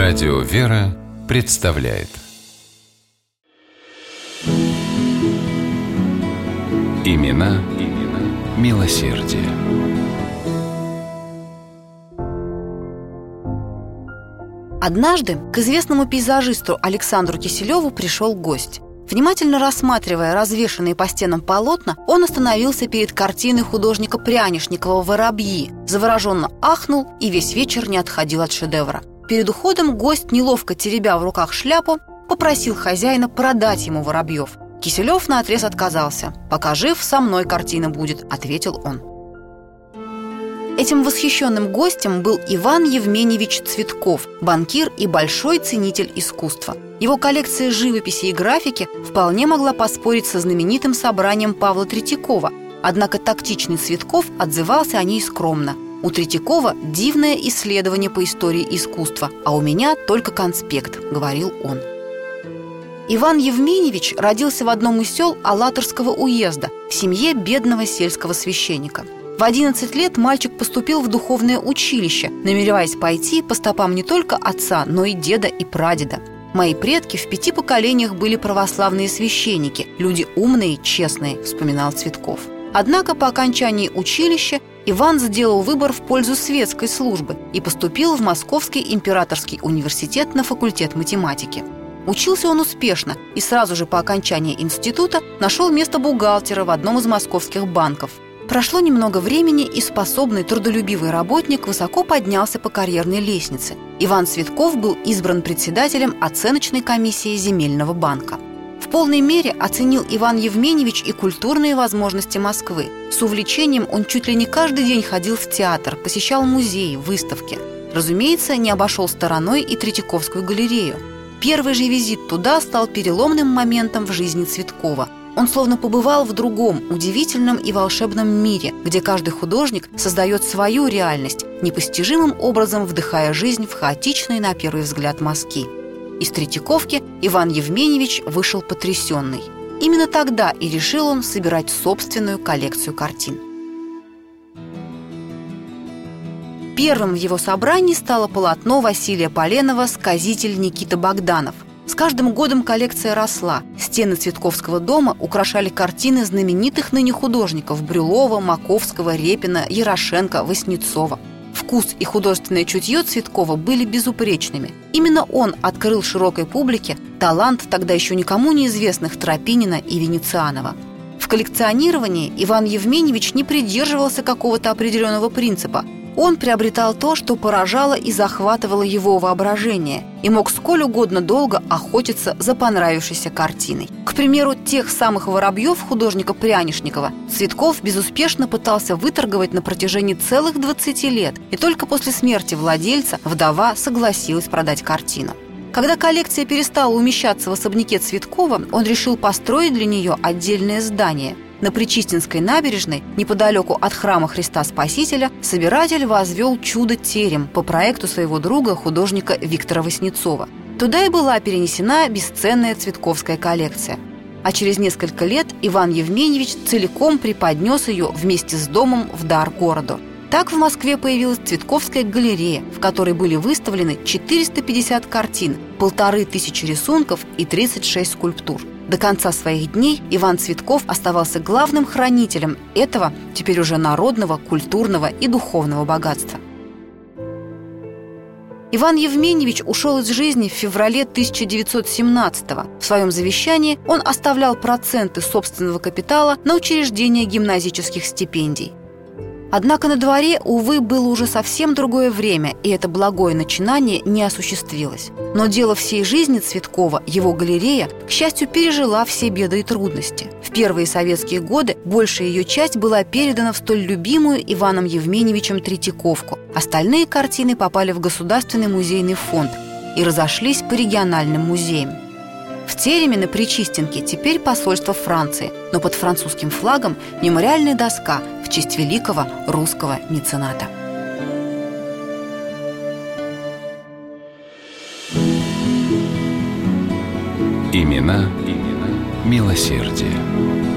Радио «Вера» представляет Имена милосердия. Однажды к известному пейзажисту Александру Киселеву пришел гость. Внимательно рассматривая развешанные по стенам полотна, он остановился перед картиной художника Прянишникова «Воробьи», завороженно ахнул и весь вечер не отходил от шедевра. Перед уходом гость, неловко теребя в руках шляпу, попросил хозяина продать ему воробьев. Киселев наотрез отказался. «Пока жив, со мной картина будет», — ответил он. Этим восхищенным гостем был Иван Евменьевич Цветков, банкир и большой ценитель искусства. Его коллекция живописи и графики вполне могла поспорить со знаменитым собранием Павла Третьякова. Однако тактичный Цветков отзывался о ней скромно. «У Третьякова дивное исследование по истории искусства, а у меня только конспект», — говорил он. Иван Евменьевич родился в одном из сел Алатырского уезда в семье бедного сельского священника. В 11 лет мальчик поступил в духовное училище, намереваясь пойти по стопам не только отца, но и деда и прадеда. «Мои предки в 5 поколениях были православные священники, люди умные, честные», — вспоминал Цветков. Однако по окончании училища Иван сделал выбор в пользу светской службы и поступил в Московский императорский университет на факультет математики. Учился он успешно и сразу же по окончании института нашел место бухгалтера в одном из московских банков. Прошло немного времени, и способный, трудолюбивый работник высоко поднялся по карьерной лестнице. Иван Цветков был избран председателем оценочной комиссии земельного банка. В полной мере оценил Иван Евменьевич и культурные возможности Москвы. С увлечением он чуть ли не каждый день ходил в театр, посещал музеи, выставки. Разумеется, не обошел стороной и Третьяковскую галерею. Первый же визит туда стал переломным моментом в жизни Цветкова. Он словно побывал в другом, удивительном и волшебном мире, где каждый художник создает свою реальность, непостижимым образом вдыхая жизнь в хаотичные, на первый взгляд, мазки. Из Третьяковки Иван Евменьевич вышел потрясенный. Именно тогда и решил он собирать собственную коллекцию картин. Первым в его собрании стало полотно Василия Поленова «Сказитель Никита Богданов». С каждым годом коллекция росла. Стены Цветковского дома украшали картины знаменитых ныне художников Брюлова, Маковского, Репина, Ярошенко, Васнецова. Вкус и художественное чутье Цветкова были безупречными. Именно он открыл широкой публике талант тогда еще никому неизвестных Тропинина и Венецианова. В коллекционировании Иван Евменьевич не придерживался какого-то определенного принципа. Он приобретал то, что поражало и захватывало его воображение, и мог сколь угодно долго охотиться за понравившейся картиной. К примеру, тех самых воробьев художника Прянишникова Цветков безуспешно пытался выторговать на протяжении целых 20 лет, и только после смерти владельца вдова согласилась продать картину. Когда коллекция перестала умещаться в особняке Цветкова, он решил построить для нее отдельное здание. На Причистинской набережной, неподалеку от храма Христа Спасителя, собиратель возвел чудо-терем по проекту своего друга, художника Виктора Васнецова. Туда и была перенесена бесценная цветковская коллекция. А через несколько лет Иван Евменьевич целиком преподнес ее вместе с домом в дар городу. Так в Москве появилась Цветковская галерея, в которой были выставлены 450 картин, 1500 рисунков и 36 скульптур. До конца своих дней Иван Цветков оставался главным хранителем этого, теперь уже народного, культурного и духовного богатства. Иван Евменьевич ушел из жизни в феврале 1917-го. В своем завещании он оставлял проценты собственного капитала на учреждение гимназических стипендий. Однако на дворе, увы, было уже совсем другое время, и это благое начинание не осуществилось. Но дело всей жизни Цветкова, его галерея, к счастью, пережила все беды и трудности. В первые советские годы большая ее часть была передана в столь любимую Иваном Евменьевичем Третьяковку. Остальные картины попали в Государственный музейный фонд и разошлись по региональным музеям. В тереме на Причистенке теперь посольство Франции, но под французским флагом мемориальная доска в честь великого русского мецената. Имена милосердия.